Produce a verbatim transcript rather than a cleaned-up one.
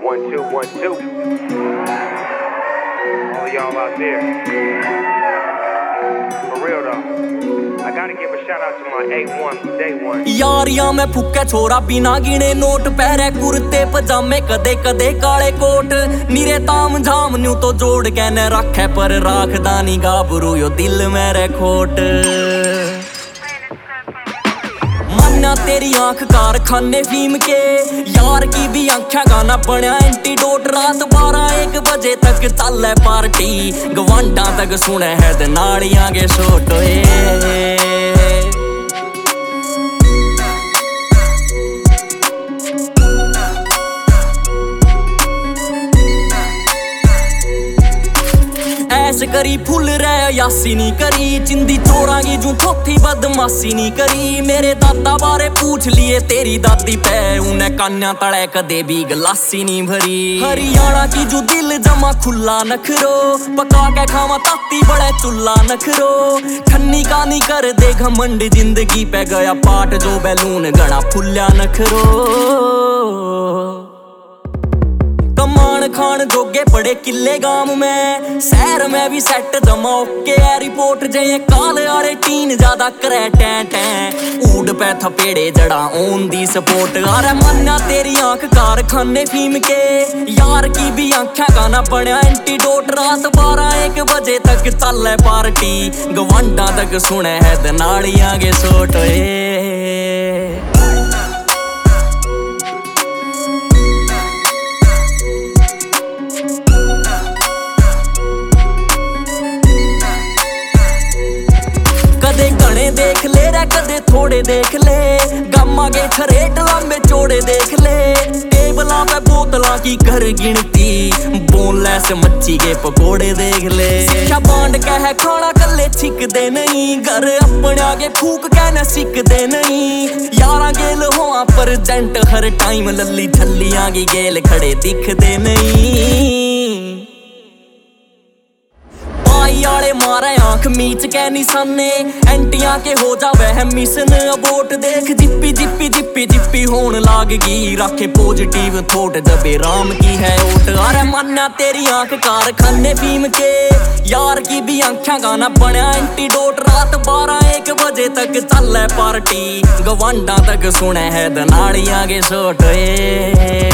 One, two, one, two. All of y'all out there. For real though, I gotta give a shout out to my A one from day one. Yaariyan मैं फुक्के छोरा बिना गिने note पैरे कुर्ते पजामे कदे कदे काले कोट नीरे ताम झाम न्यू तो जोड़ के न रखे पर राखदा नी गाबरू यो दिल मेरे खोट मन्ना तेरी आंख कारखाने फीम के यार की भी आंखें गाना बनया एंटीडोट रात बारह एक बजे तक चल है पार्टी गवांडा तक सुने है ते नाड़ियां के शोट ऐस करी फुल रह यासी नी करी चिंदी चोरांगी जू थोथी बदमाशी नी करी मेरे दादा बारे पूछ लिए तेरी दादी पे उन्हें कान्या तड़े कदे भी गलासी नी भरी हरियाणा की जू दिल जमा खुला नखरो पका के खावा ताती बड़े चुल्ला नखरो ठन्नी का नी कर दे घमंड जिंदगी पे गया पाट जो बैलून गड़ा फुल्ला नखरो कमान खान जोगे पड़े किले गांव में शहर में भी सेट जमा ओके है रिपोर्ट जे काल आरे टीन ज्यादा करे टैं टैं ऊड पे थपेड़े जड़ा ओन दी सपोर्ट अरे मन्ना तेरी आंख कारखाने फीम के यार की भी आंखें गाना बनया एंटीडोट रात बारह एक बजे तक चल है पार्टी गवांडा तक सुने है ते नाड़ियां के सोट कदे घने देख ले रे कदे थोड़े देख ले गामा के छरेट लंबे चौड़े देख ले टेबला पे बोतला की कर गिनती बोनलेस मच्छी के पकोड़े देख ले शिक्षा बांड कह खाना कल्ले छिकदे नहीं घर अपने आगे फूक के न सिकदे नहीं यारा गेल होआ पर जेंट हर टाइम लल्ली छल्लियां की गेल खड़े दिखदे नहीं आले मारे आंख मीच के निशाने एंटिया के हो जावे है मिशन अबोट देख जिप्पी जिप्पी जिप्पी जिप्पी होन लागगी रखे पॉजिटिव थॉट जबे राम की है ओट अरे मन्ना तेरी आंख कारखाने फीम के यार की भी आंखें गाना बनया एंटीडोट रात बारह एक बजे तक चल है पार्टी गवांडा तक सुने है नाड़ियां के शोट